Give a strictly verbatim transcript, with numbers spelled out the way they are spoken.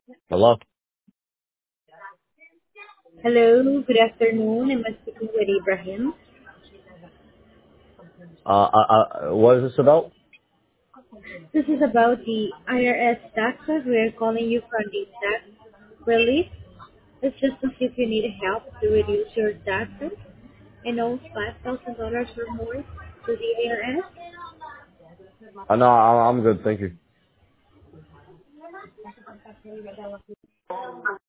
Hello? Hello, good afternoon. I'm speaking with Ibrahim. Uh, uh, uh, what is this about? This is about the I R S taxes. We're calling you from the tax relief. It's just to see if you need help to reduce your taxes and owe five thousand dollars or more to the I R S. Uh, no, I- I'm good, thank you.